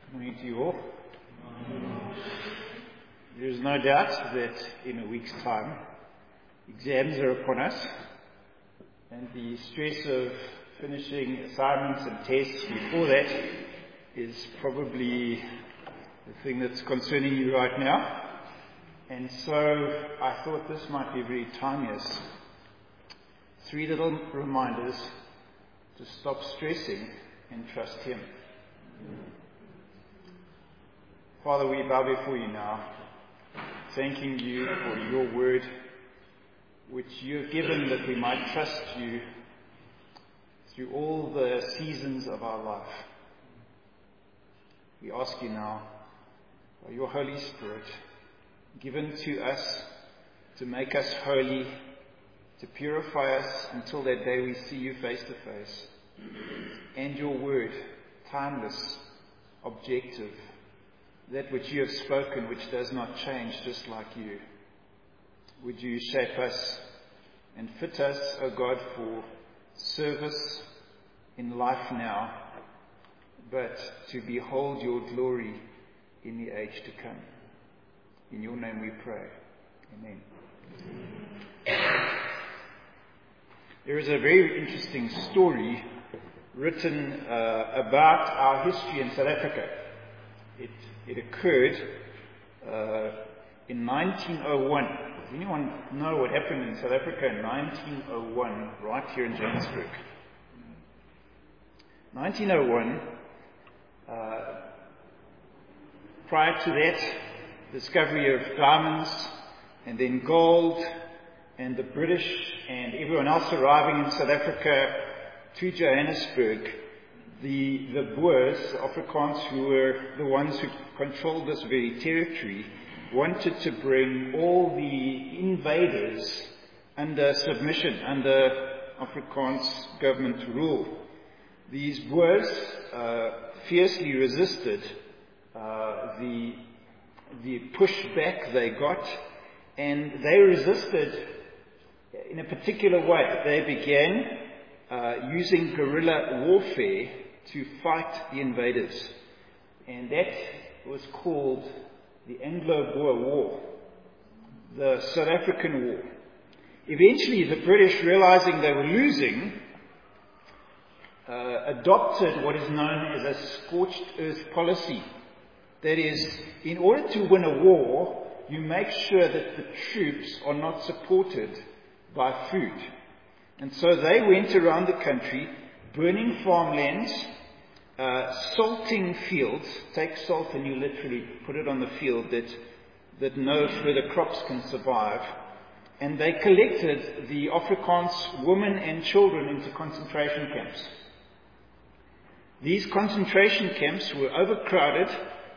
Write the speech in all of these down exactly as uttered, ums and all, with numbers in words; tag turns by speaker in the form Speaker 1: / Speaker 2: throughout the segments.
Speaker 1: Morning to you all. There is no doubt that in a week's time, exams are upon us, and the stress of finishing assignments and tests before that is probably the thing that's concerning you right now. And so I thought this might be very timely as three little reminders to stop stressing and trust Him. Father, we bow before you now, thanking you for your word, which you have given that we might trust you through all the seasons of our life. We ask you now, by your Holy Spirit, given to us to make us holy, to purify us until that day we see you face to face, and your word, timeless, objective, that which you have spoken, which does not change, just like you. Would you shape us and fit us, O God, for service in life now, but to behold your glory in the age to come. In your name we pray. Amen. There is a very interesting story written uh, about our history in South Africa. It, it occurred uh, in nineteen oh one. Does anyone know what happened in South Africa in nineteen oh one, right here in Johannesburg? nineteen oh one, uh, prior to that, discovery of diamonds and then gold, and the British and everyone else arriving in South Africa to Johannesburg. The, the Boers, the Afrikaans, who were the ones who controlled this very territory, wanted to bring all the invaders under submission, under Afrikaans government rule. These Boers uh, fiercely resisted uh, the, the pushback they got, and they resisted in a particular way. They began uh, using guerrilla warfare to fight the invaders. And that was called the Anglo-Boer War, the South African War. Eventually, the British, realizing they were losing, uh, adopted what is known as a scorched earth policy. That is, in order to win a war, you make sure that the troops are not supported by food. And so they went around the country, burning farmlands, uh, salting fields. Take salt and you literally put it on the field that, that no further crops can survive. And they collected the Afrikaans women and children into concentration camps. These concentration camps were overcrowded,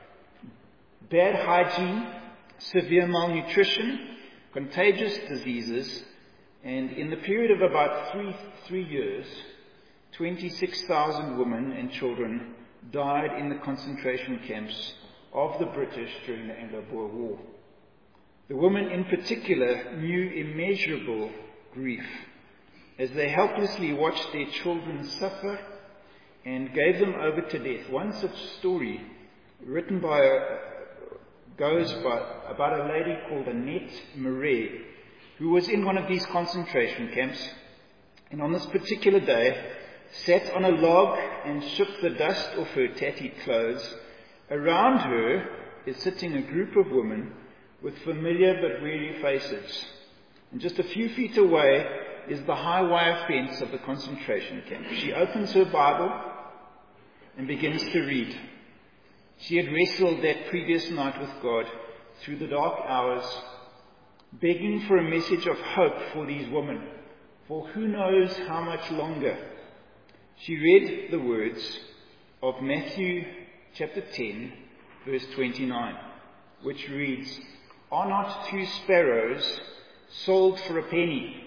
Speaker 1: bad hygiene, severe malnutrition, contagious diseases, and in the period of about three, three years, twenty-six thousand women and children died in the concentration camps of the British during the Anglo-Boer War. The women in particular knew immeasurable grief as they helplessly watched their children suffer and gave them over to death. One such story written by a, goes by, about a lady called Annette Marais, who was in one of these concentration camps, and on this particular day sat on a log and shook the dust off her tatty clothes. Around her is sitting a group of women with familiar but weary faces. And just a few feet away is the high wire fence of the concentration camp. She opens her Bible and begins to read. She had wrestled that previous night with God through the dark hours, begging for a message of hope for these women, for who knows how much longer. She read the words of Matthew chapter ten, verse twenty-nine, which reads, "Are not two sparrows sold for a penny?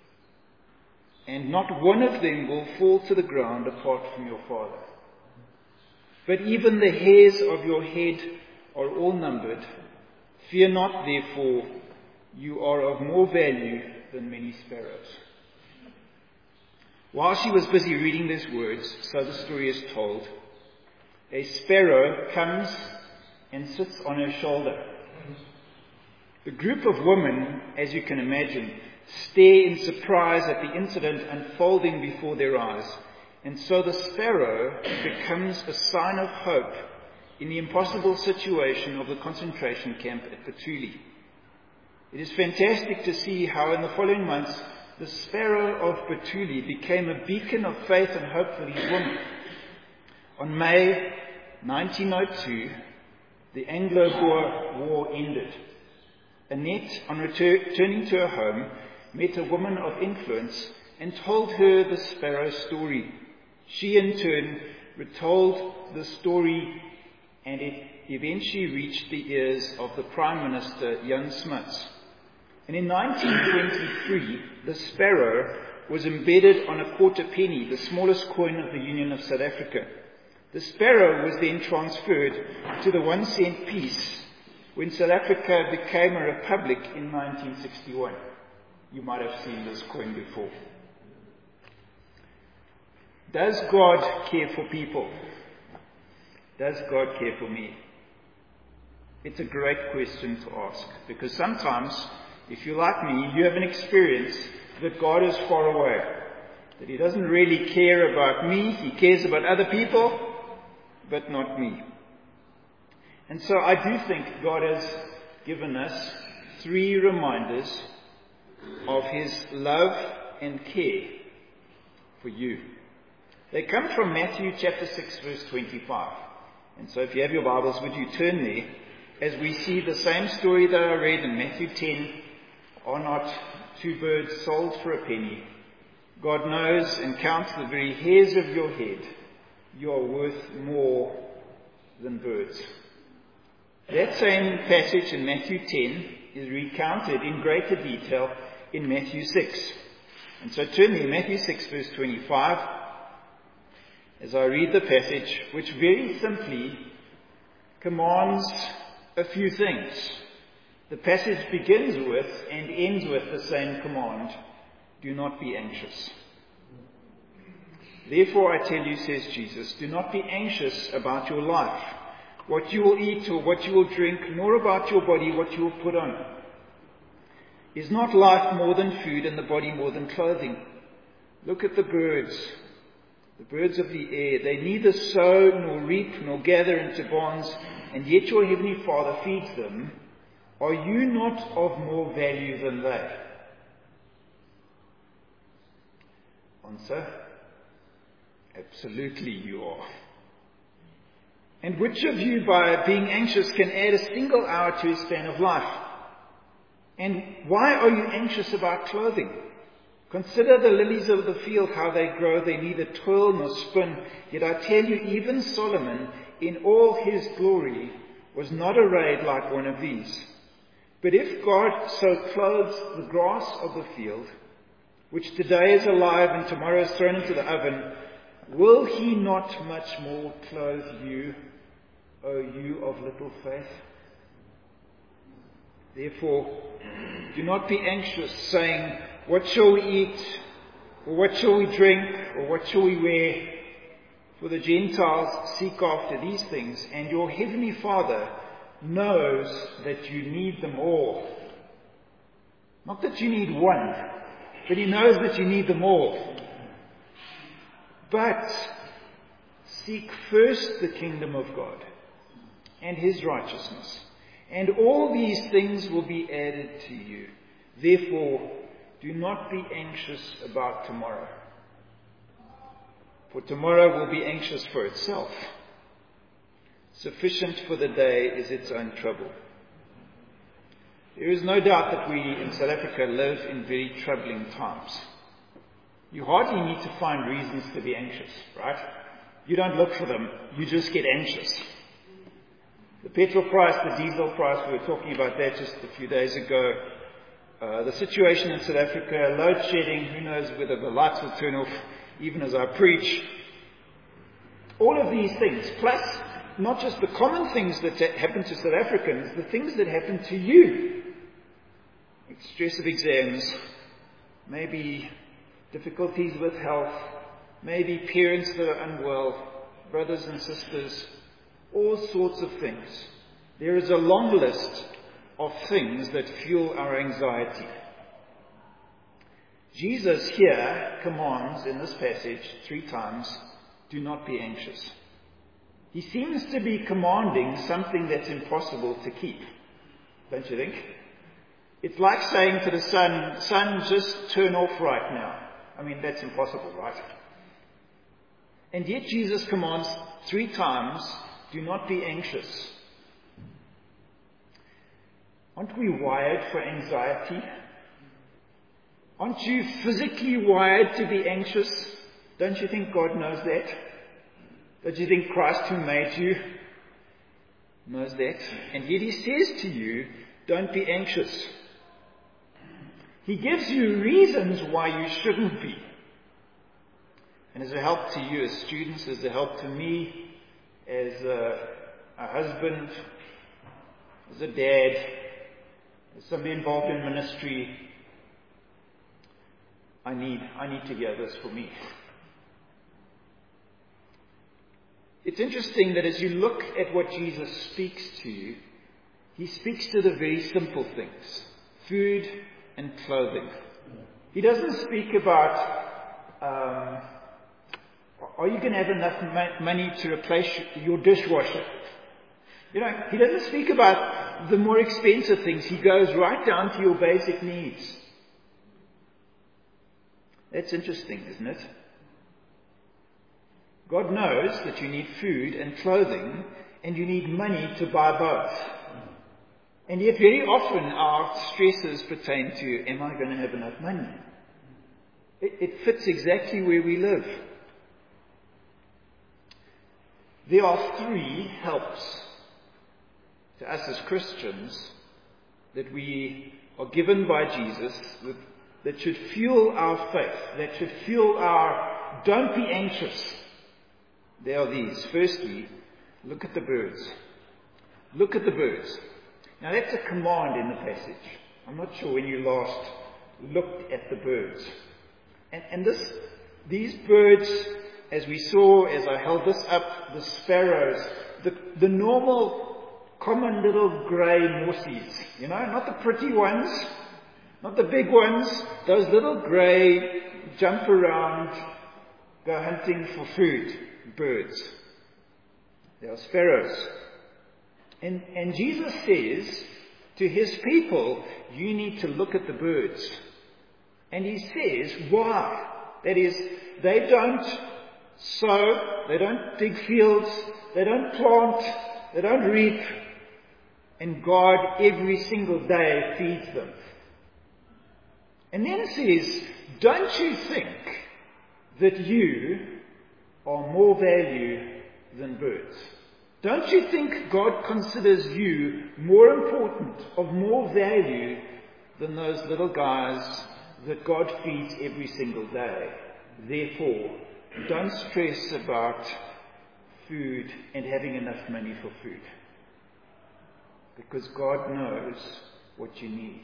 Speaker 1: And not one of them will fall to the ground apart from your Father. But even the hairs of your head are all numbered. Fear not, therefore, you are of more value than many sparrows." While she was busy reading these words, so the story is told, a sparrow comes and sits on her shoulder. The group of women, as you can imagine, stare in surprise at the incident unfolding before their eyes. And so the sparrow becomes a sign of hope in the impossible situation of the concentration camp at Puthuli. It is fantastic to see how in the following months the sparrow of Puthuli became a beacon of faith and hope for these women. On May nineteen oh two, the Anglo-Boer War ended. Annette, on returning to her home, met a woman of influence and told her the sparrow story. She in turn retold the story, and it eventually reached the ears of the Prime Minister, Jan Smuts. And in nineteen twenty-three, the sparrow was embedded on a quarter penny, the smallest coin of the Union of South Africa. The sparrow was then transferred to the one cent piece when South Africa became a republic in nineteen sixty-one. You might have seen this coin before. Does God care for people? Does God care for me? It's a great question to ask, because sometimes, if you're like me, you have an experience that God is far away, that He doesn't really care about me. He cares about other people, but not me. And so I do think God has given us three reminders of His love and care for you. They come from Matthew chapter six, verse twenty-five. And so if you have your Bibles, would you turn there as we see the same story that I read in Matthew ten. Are not two birds sold for a penny? God knows and counts the very hairs of your head. You are worth more than birds. That same passage in Matthew ten is recounted in greater detail in Matthew six. And so turn there, Matthew six, verse twenty-five, as I read the passage, which very simply commands a few things. The passage begins with and ends with the same command: do not be anxious. Therefore I tell you, says Jesus, do not be anxious about your life, what you will eat or what you will drink, nor about your body, what you will put on. Is not life more than food, and the body more than clothing? Look at the birds, the birds of the air. They neither sow nor reap nor gather into barns, and yet your heavenly Father feeds them. Are you not of more value than they? Answer: absolutely you are. And which of you, by being anxious, can add a single hour to his span of life? And why are you anxious about clothing? Consider the lilies of the field, how they grow. They neither toil nor spin. Yet I tell you, even Solomon, in all his glory, was not arrayed like one of these. But if God so clothes the grass of the field, which today is alive and tomorrow is thrown into the oven, will He not much more clothe you, O you of little faith? Therefore, do not be anxious, saying, what shall we eat? Or what shall we drink? Or what shall we wear? For the Gentiles seek after these things, and your heavenly Father knows that you need them all. Not that you need one, but He knows that you need them all. But seek first the kingdom of God and His righteousness, and all these things will be added to you. Therefore, do not be anxious about tomorrow, for tomorrow will be anxious for itself. Sufficient for the day is its own trouble. There is no doubt that we in South Africa live in very troubling times. You hardly need to find reasons to be anxious, right? You don't look for them, you just get anxious. The petrol price, the diesel price, we were talking about that just a few days ago. Uh, the situation in South Africa, load shedding, who knows whether the lights will turn off even as I preach. All of these things, plus not just the common things that happen to South Africans, the things that happen to you. Stress of exams, maybe difficulties with health, maybe parents that are unwell, brothers and sisters all sorts of things. There is a long list of things that fuel our anxiety. Jesus here commands in this passage three times, do not be anxious. He seems to be commanding something that's impossible to keep, don't you think? It's like saying to the sun, sun, just turn off right now. I mean, that's impossible, right? And yet Jesus commands three times, do not be anxious. Aren't we wired for anxiety? Aren't you physically wired to be anxious? Don't you think God knows that? Don't you think Christ who made you knows that? And yet he says to you, don't be anxious. He gives you reasons why you shouldn't be. And as a help to you as students, as a help to me, as a, a husband, as a dad, as somebody involved in ministry, I need, I need to hear this for me. It's interesting that as you look at what Jesus speaks to you, he speaks to the very simple things. Food and clothing. He doesn't speak about, um, are you going to have enough ma- money to replace your dishwasher? You know, he doesn't speak about the more expensive things. He goes right down to your basic needs. That's interesting, isn't it? God knows that you need food and clothing, and you need money to buy both. And yet very often our stresses pertain to, am I going to have enough money? It, it fits exactly where we live. There are three helps to us as Christians that we are given by Jesus that, that should fuel our faith, that should fuel our don't be anxious. There are these. Firstly, look at the birds. Look at the birds. Now that's a command in the passage. I'm not sure when you last looked at the birds. And, and this, these birds, as we saw, as I held this up, the sparrows, the, the normal, common little grey morsies, you know, not the pretty ones, not the big ones, those little grey, jump around, go hunting for food, birds. They are sparrows. And, and Jesus says to his people, you need to look at the birds. And he says, why? That is, they don't sow, they don't dig fields, they don't plant, they don't reap, and God every single day feeds them. And then it says, don't you think that you are more value than birds? Don't you think God considers you more important, of more value than those little guys that God feeds every single day? Therefore, don't stress about food and having enough money for food. Because God knows what you need.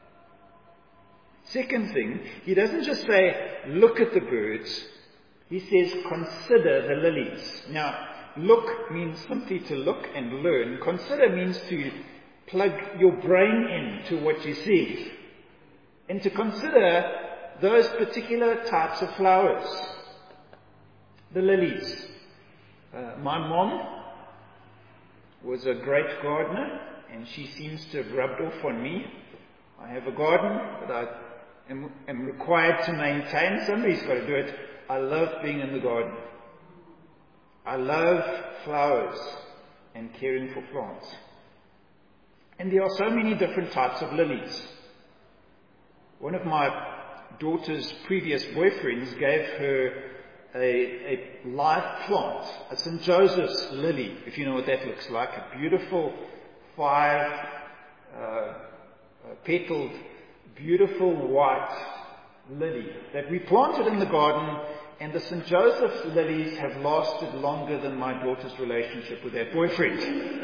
Speaker 1: Second thing, he doesn't just say, look at the birds. He says, consider the lilies. Now, look means simply to look and learn. Consider means to plug your brain into what you see. And to consider those particular types of flowers. The lilies. Uh, my mom was a great gardener, and she seems to have rubbed off on me. I have a garden that I am, am required to maintain. Somebody's got to do it. I love being in the garden. I love flowers and caring for plants. And there are so many different types of lilies. One of my daughter's previous boyfriends gave her a, a live plant, a Saint Joseph's lily, if you know what that looks like. A beautiful five uh, petaled, beautiful white lily that we planted in the garden. And the Saint Joseph's lilies have lasted longer than my daughter's relationship with her boyfriend.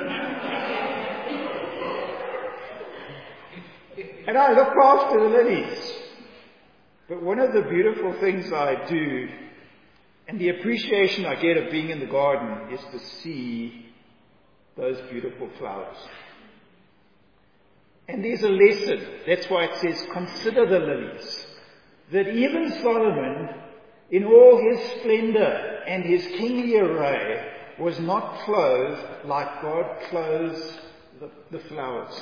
Speaker 1: And I look after the lilies. But one of the beautiful things I do, and the appreciation I get of being in the garden, is to see those beautiful flowers. And there's a lesson. That's why it says, consider the lilies. That even Solomon, in all his splendor and his kingly array, was not clothed like God clothes the, the flowers.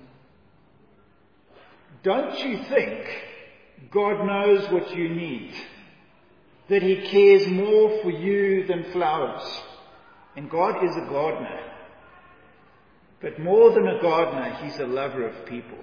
Speaker 1: Don't you think God knows what you need? That He cares more for you than flowers? And God is a gardener. But more than a gardener, He's a lover of people.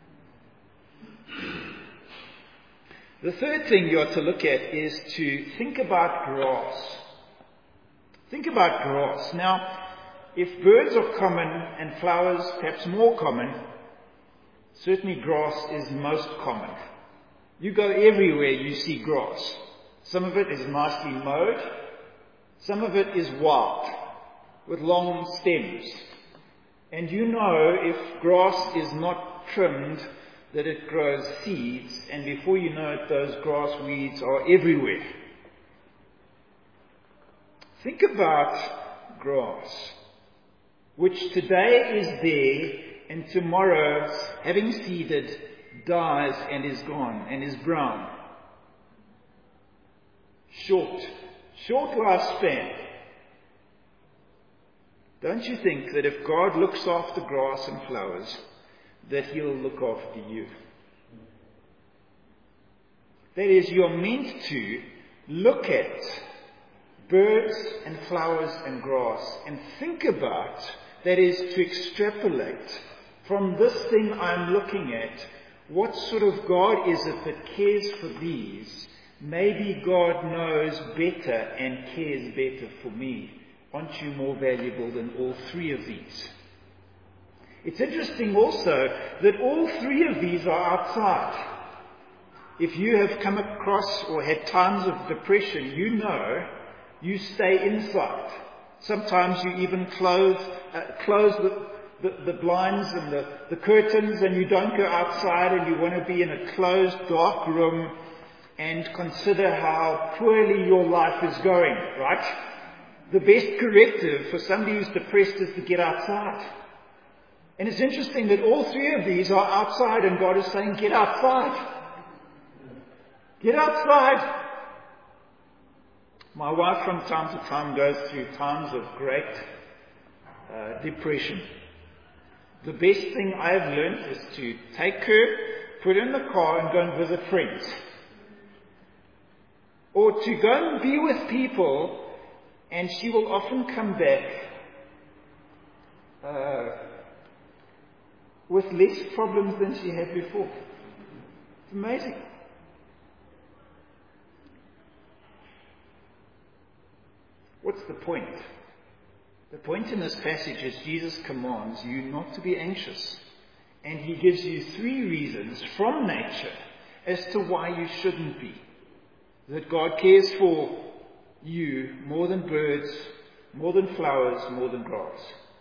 Speaker 1: The third thing you are to look at is to think about grass. Think about grass. Now, if birds are common and flowers perhaps more common, certainly grass is most common. You go everywhere, you see grass. Some of it is nicely mowed. Some of it is wild, with long stems. And you know if grass is not trimmed, that it grows seeds, and before you know it, those grass weeds are everywhere. Think about grass, which today is there, and tomorrow, having seeded, dies and is gone, and is brown. Short, short lifespan. Don't you think that if God looks after grass and flowers, that He'll look after you? That is, you're meant to look at birds and flowers and grass and think about, that is, to extrapolate from this thing I'm looking at, what sort of God is it that cares for these? Maybe God knows better and cares better for me. Aren't you more valuable than all three of these? It's interesting also that all three of these are outside. If you have come across or had times of depression, you know you stay inside. Sometimes you even close, uh, close the, the, the blinds and the, the curtains, and you don't go outside, and you want to be in a closed, dark room and consider how poorly your life is going, right? The best corrective for somebody who's depressed is to get outside. And it's interesting that all three of these are outside, and God is saying, get outside. Get outside. My wife from time to time goes through times of great uh, depression. The best thing I've learned is to take her, put her in the car and go and visit friends. Or to go and be with people, and she will often come back uh, with less problems than she had before. It's amazing. What's the point? The point in this passage is Jesus commands you not to be anxious. And He gives you three reasons from nature as to why you shouldn't be. That God cares for you more than birds, more than flowers, more than grass.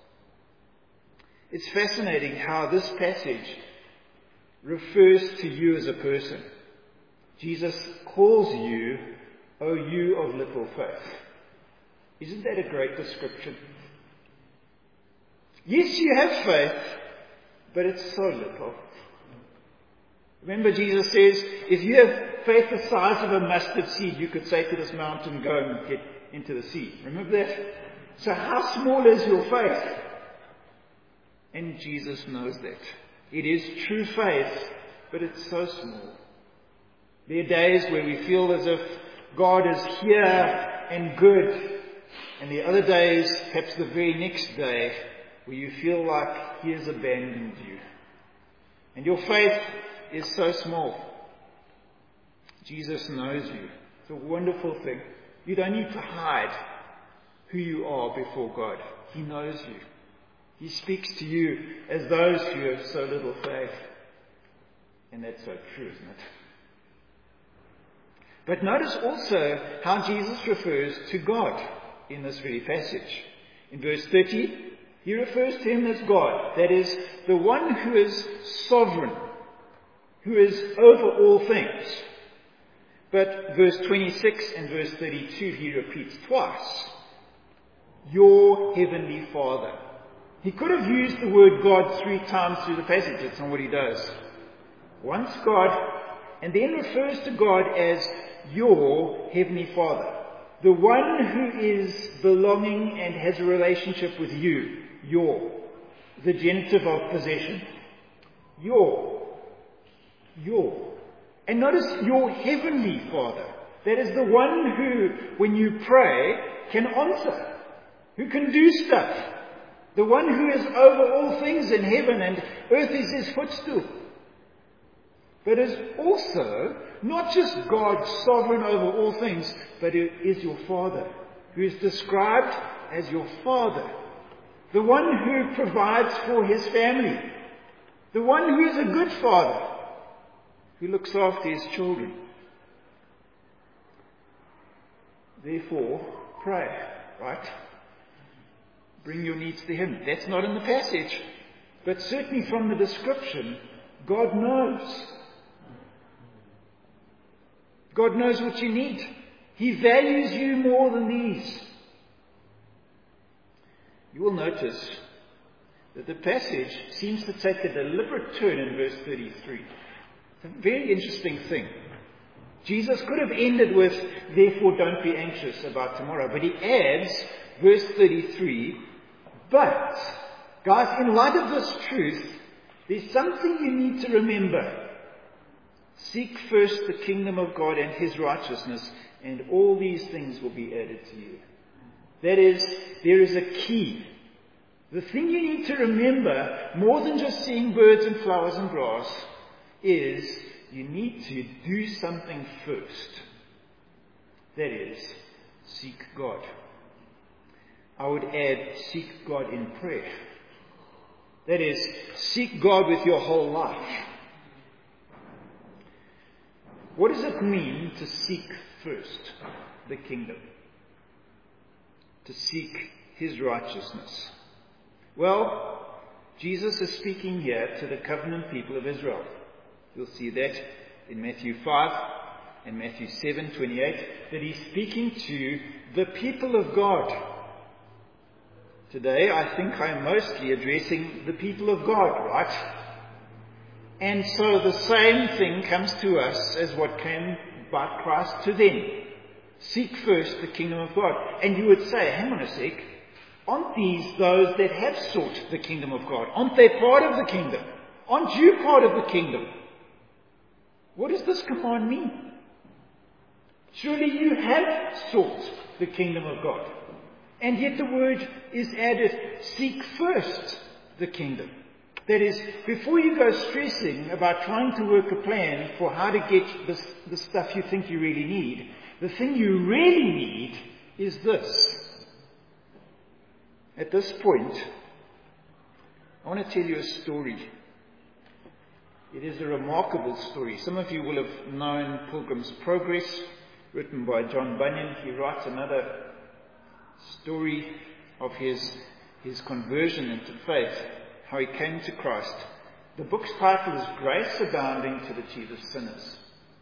Speaker 1: It's fascinating how this passage refers to you as a person. Jesus calls you, "O you of little faith." Isn't that a great description? Yes, you have faith, but it's so little. Remember, Jesus says, if you have faith the size of a mustard seed, you could say to this mountain, go and get into the sea. Remember that? So how small is your faith? And Jesus knows that. It is true faith, but it's so small. There are days where we feel as if God is here and good, and the other days, perhaps the very next day, where you feel like He has abandoned you. And your faith is so small. Jesus knows you. It's a wonderful thing. You don't need to hide who you are before God. He knows you. He speaks to you as those who have so little faith. And that's so true, isn't it? But notice also how Jesus refers to God in this very passage. In verse thirty, He refers to Him as God. That is, the one who is sovereign, who is over all things. But verse twenty-six and verse thirty-two, He repeats twice. Your heavenly Father. He could have used the word God three times through the passage. That's not what he does. Once God, and then refers to God as your Heavenly Father. The one who is belonging and has a relationship with you. Your. The genitive of possession. Your. Your. And notice your Heavenly Father. That is the one who, when you pray, can answer. Who can do stuff. The one who is over all things in heaven, and earth is his footstool. But is also not just God sovereign over all things, but who is your Father, who is described as your Father. The one who provides for his family. The one who is a good father, who looks after his children. Therefore, pray, right? Bring your needs to him. That's not in the passage. But certainly from the description, God knows. God knows what you need. He values you more than these. You will notice that the passage seems to take a deliberate turn in verse thirty-three. It's a very interesting thing. Jesus could have ended with, therefore don't be anxious about tomorrow. But he adds, verse thirty-three, but, guys, in light of this truth, there's something you need to remember. Seek first the kingdom of God and his righteousness, and all these things will be added to you. That is, there is a key. The thing you need to remember, more than just seeing birds and flowers and grass, is you need to do something first. That is, seek God. I would add, seek God in prayer. That is, seek God with your whole life. What does it mean to seek first the kingdom? To seek his righteousness? Well, Jesus is speaking here to the covenant people of Israel. You'll see that in Matthew five and Matthew seven twenty-eight, that he's speaking to the people of God. Today, I think I'm mostly addressing the people of God, right? And so the same thing comes to us as what came by Christ to them. Seek first the kingdom of God. And you would say, hang on a sec, aren't these those that have sought the kingdom of God? Aren't they part of the kingdom? Aren't you part of the kingdom? What does this command mean? Surely you have sought the kingdom of God. And yet the word is added, seek first the kingdom. That is, before you go stressing about trying to work a plan for how to get this, the stuff you think you really need, the thing you really need is this. At this point, I want to tell you a story. It is a remarkable story. Some of you will have known Pilgrim's Progress, written by John Bunyan. He writes another story of his, his conversion into faith, how he came to Christ. The book's title is Grace Abounding to the Chief of Sinners.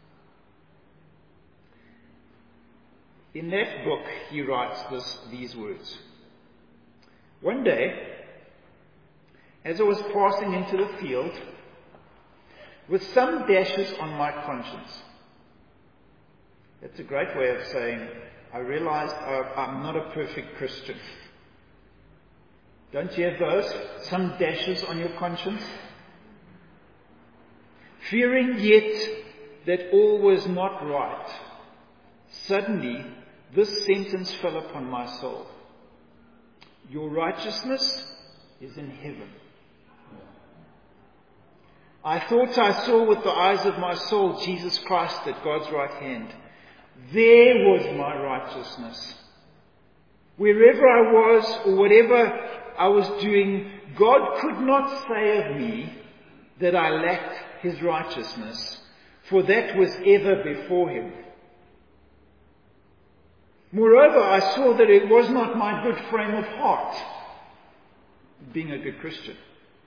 Speaker 1: In that book, he writes this, these words. One day, as I was passing into the field, with some dashes on my conscience. That's a great way of saying, I realized I'm not a perfect Christian. Don't you have those? Some dashes on your conscience? Fearing yet that all was not right, suddenly this sentence fell upon my soul. Your righteousness is in heaven. I thought I saw with the eyes of my soul Jesus Christ at God's right hand. There was my righteousness. Wherever I was or whatever I was doing, God could not say of me that I lacked his righteousness, for that was ever before him. Moreover, I saw that it was not my good frame of heart, being a good Christian,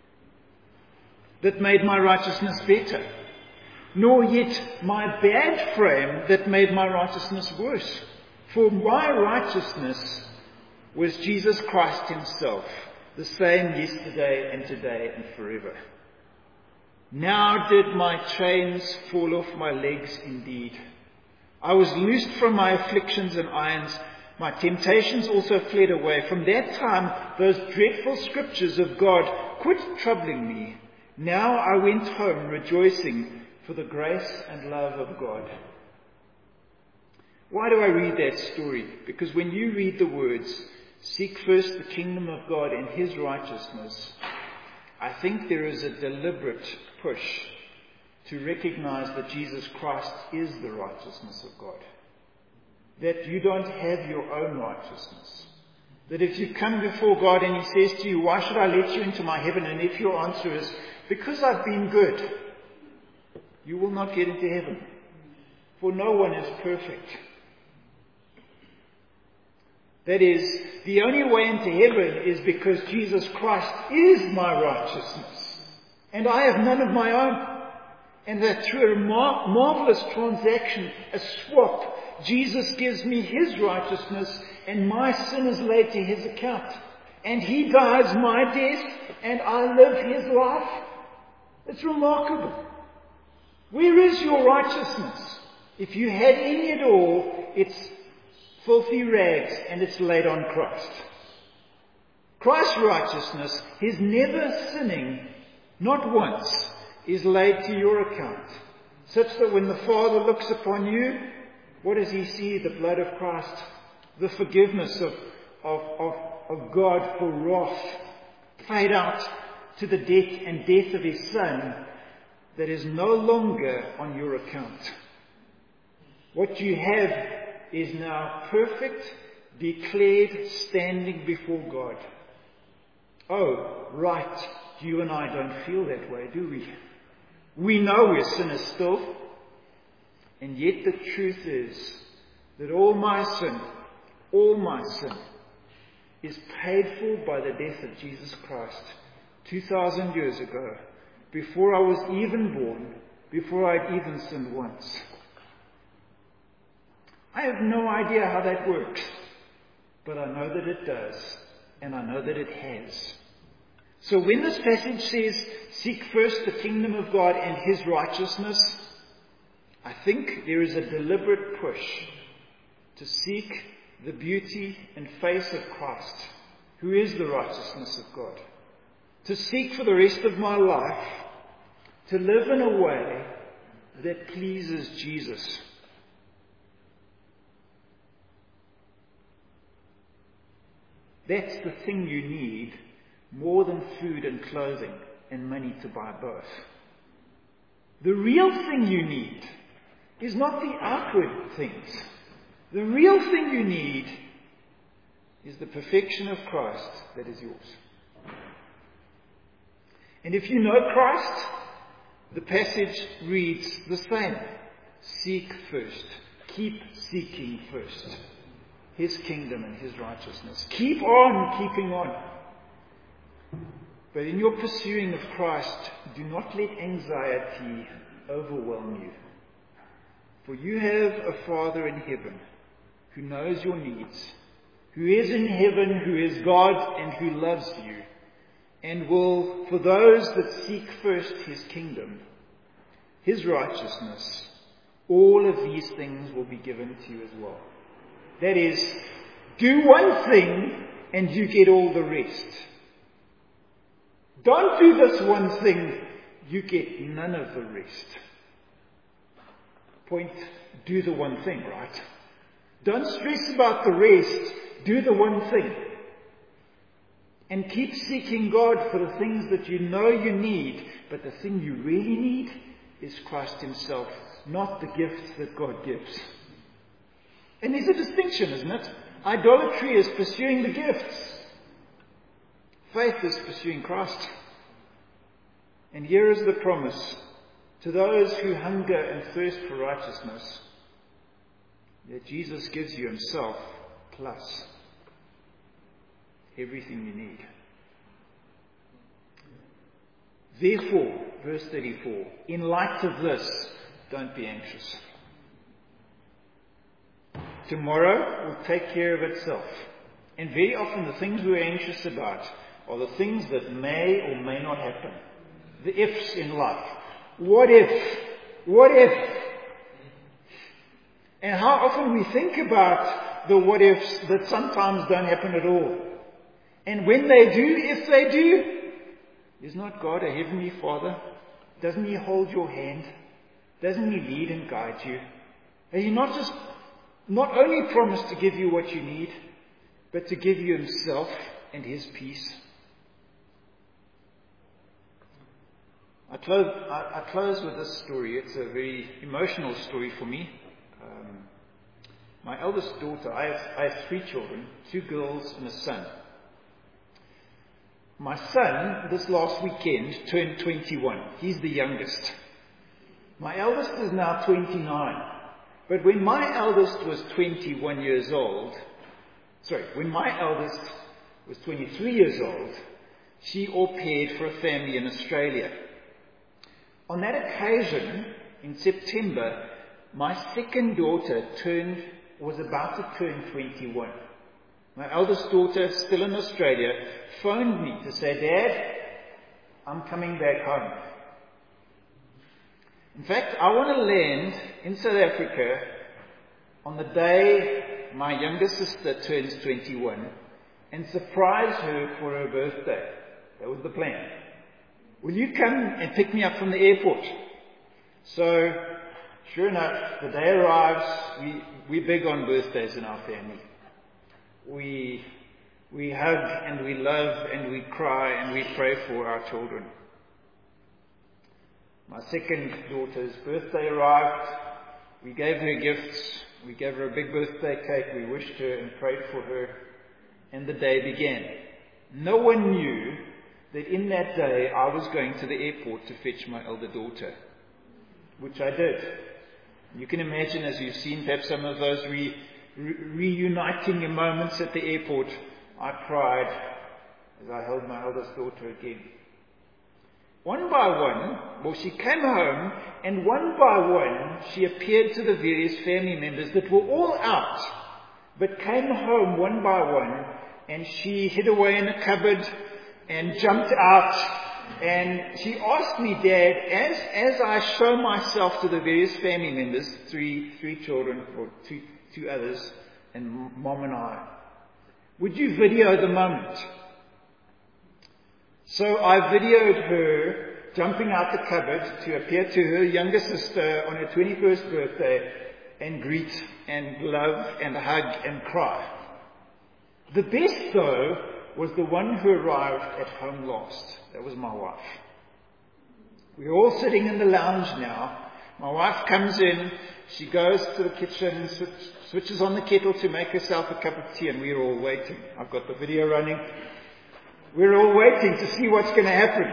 Speaker 1: that made my righteousness better, nor yet my bad frame that made my righteousness worse. For my righteousness was Jesus Christ himself, the same yesterday and today and forever. Now did my chains fall off my legs indeed. I was loosed from my afflictions and irons. My temptations also fled away. From that time, those dreadful scriptures of God quit troubling me. Now I went home rejoicing for the grace and love of God. Why do I read that story? Because when you read the words, seek first the kingdom of God and his righteousness, I think there is a deliberate push to recognize that Jesus Christ is the righteousness of God. That you don't have your own righteousness. That if you come before God and he says to you, why should I let you into my heaven? And if your answer is, because I've been good, you will not get into heaven. For no one is perfect. That is, the only way into heaven is because Jesus Christ is my righteousness. And I have none of my own. And that through a mar- marvelous transaction, a swap, Jesus gives me his righteousness and my sin is laid to his account. And he dies my death and I live his life. It's remarkable. Where is your righteousness? If you had any at all, it's filthy rags and it's laid on Christ. Christ's righteousness, his never sinning, not once, is laid to your account, such that when the Father looks upon you, what does he see? The blood of Christ, the forgiveness of, of, of, of God for wrath, paid out to the death and death of his Son, that is no longer on your account. What you have is now perfect, declared, standing before God. Oh, right, you and I don't feel that way, do we? We know we're sinners still. And yet the truth is that all my sin, all my sin, is paid for by the death of Jesus Christ two thousand years ago, before I was even born, before I'd even sinned once. I have no idea how that works, but I know that it does, and I know that it has. So when this passage says, seek first the kingdom of God and his righteousness, I think there is a deliberate push to seek the beauty and face of Christ, who is the righteousness of God. To seek for the rest of my life, to live in a way that pleases Jesus. That's the thing you need more than food and clothing and money to buy both. The real thing you need is not the outward things. The real thing you need is the perfection of Christ that is yours. And if you know Christ, the passage reads the same. Seek first. Keep seeking first his kingdom and his righteousness. Keep on keeping on. But in your pursuing of Christ, do not let anxiety overwhelm you. For you have a Father in heaven who knows your needs, who is in heaven, who is God and who loves you, and will, for those that seek first his kingdom, his righteousness, all of these things will be given to you as well. That is, do one thing and you get all the rest. Don't do this one thing, you get none of the rest. Point, do the one thing, right? Don't stress about the rest, do the one thing. And keep seeking God for the things that you know you need, but the thing you really need is Christ himself, not the gifts that God gives. And there's a distinction, isn't it? Idolatry is pursuing the gifts. Faith is pursuing Christ. And here is the promise to those who hunger and thirst for righteousness, that Jesus gives you himself plus everything you need. Therefore, verse thirty-four, in light of this, don't be anxious. Tomorrow will take care of itself. And very often the things we're anxious about are the things that may or may not happen. The ifs in life. What if? What if? And how often we think about the what ifs that sometimes don't happen at all. And when they do, if they do, is not God a heavenly Father? Doesn't He hold your hand? Doesn't He lead and guide you? Has He not just, not only promised to give you what you need, but to give you Himself and His peace? I close, I, I close with this story. It's a very emotional story for me. Um, my eldest daughter, I have, I have three children, two girls and a son. My son, this last weekend, turned twenty-one. He's the youngest. My eldest is now twenty-nine. But when my eldest was twenty-one years old, sorry, when my eldest was twenty-three years old, she au paired for a family in Australia. On that occasion, in September, my second daughter turned, was about to turn twenty-one. My eldest daughter, still in Australia, phoned me to say, Dad, I'm coming back home. In fact, I want to land in South Africa on the day my younger sister turns twenty-one and surprise her for her birthday. That was the plan. Will you come and pick me up from the airport? So, sure enough, the day arrives. We, we're big on birthdays in our family. We, we hug and we love and we cry and we pray for our children. My second daughter's birthday arrived. We gave her gifts. We gave her a big birthday cake. We wished her and prayed for her. And the day began. No one knew that in that day I was going to the airport to fetch my elder daughter, which I did. You can imagine, as you've seen perhaps some of those re, re, reuniting moments at the airport, I cried as I held my eldest daughter again. One by one, well, she came home, and one by one she appeared to the various family members that were all out, but came home one by one, and she hid away in a cupboard and jumped out, and she asked me, Dad, as as I show myself to the various family members, three three children, or two two others, and Mom and I, would you video the moment? So I videoed her jumping out the cupboard to appear to her younger sister on her twenty-first birthday and greet and love and hug and cry. The best, though, was the one who arrived at home last. That was my wife. We're all sitting in the lounge now. My wife comes in. She goes to the kitchen, switch, switches on the kettle to make herself a cup of tea, and we're all waiting. I've got the video running. We're all waiting to see what's going to happen.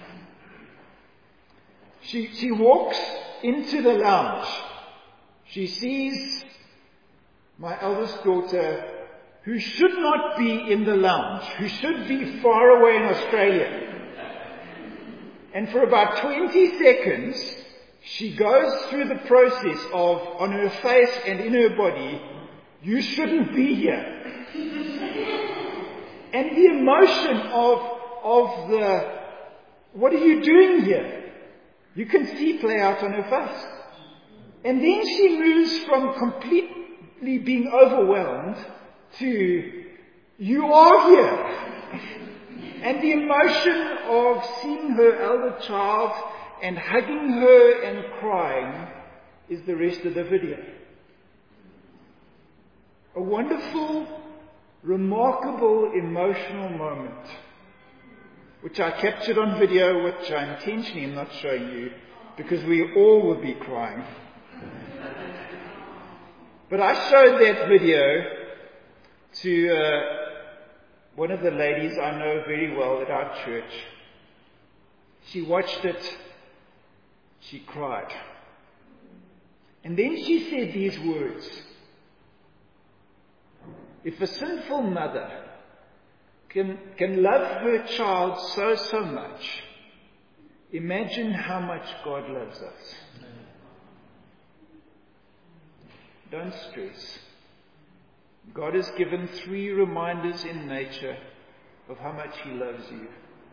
Speaker 1: She, she walks into the lounge. She sees my eldest daughter, who should not be in the lounge, who should be far away in Australia. And for about twenty seconds, she goes through the process of, on her face and in her body, you shouldn't be here. And the emotion of, of the, what are you doing here? You can see play out on her face. And then she moves from completely being overwhelmed to, you are here. And the emotion of seeing her elder child and hugging her and crying is the rest of the video. A wonderful, remarkable, emotional moment, which I captured on video, which I intentionally am not showing you, because we all would be crying. But I showed that video to uh, one of the ladies I know very well at our church. She watched it. She cried. And then she said these words: if a sinful mother can, can love her child so, so much, imagine how much God loves us. Don't stress. God has given three reminders in nature of how much He loves you.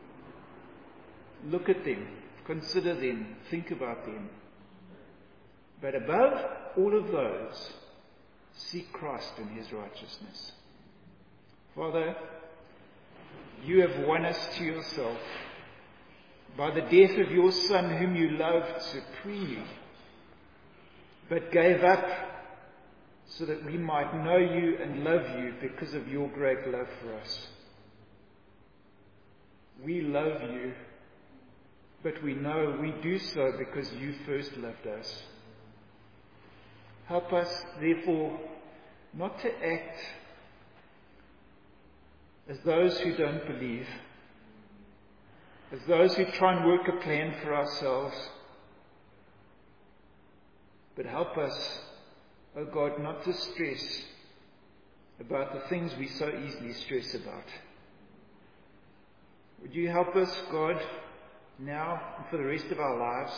Speaker 1: Look at them, consider them, think about them. But above all of those, seek Christ and His righteousness. Father, You have won us to Yourself by the death of Your Son, whom You loved supremely, but gave up so that we might know You and love You because of Your great love for us. We love You, but we know we do so because You first loved us. Help us, therefore, not to act as those who don't believe, as those who try and work a plan for ourselves, but help us, O God, not to stress about the things we so easily stress about. Would You help us, God, now and for the rest of our lives,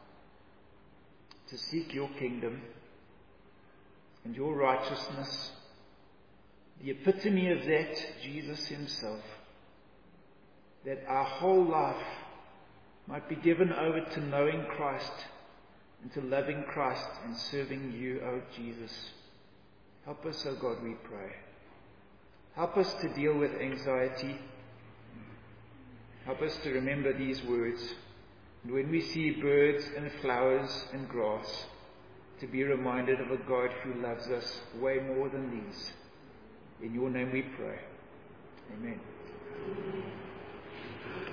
Speaker 1: to seek Your kingdom and Your righteousness, the epitome of that, Jesus Himself, that our whole life might be given over to knowing Christ and to loving Christ and serving You, O Jesus. Help us, O God, we pray. Help us to deal with anxiety. Help us to remember these words. And when we see birds and flowers and grass, to be reminded of a God who loves us way more than these. In Your name we pray. Amen.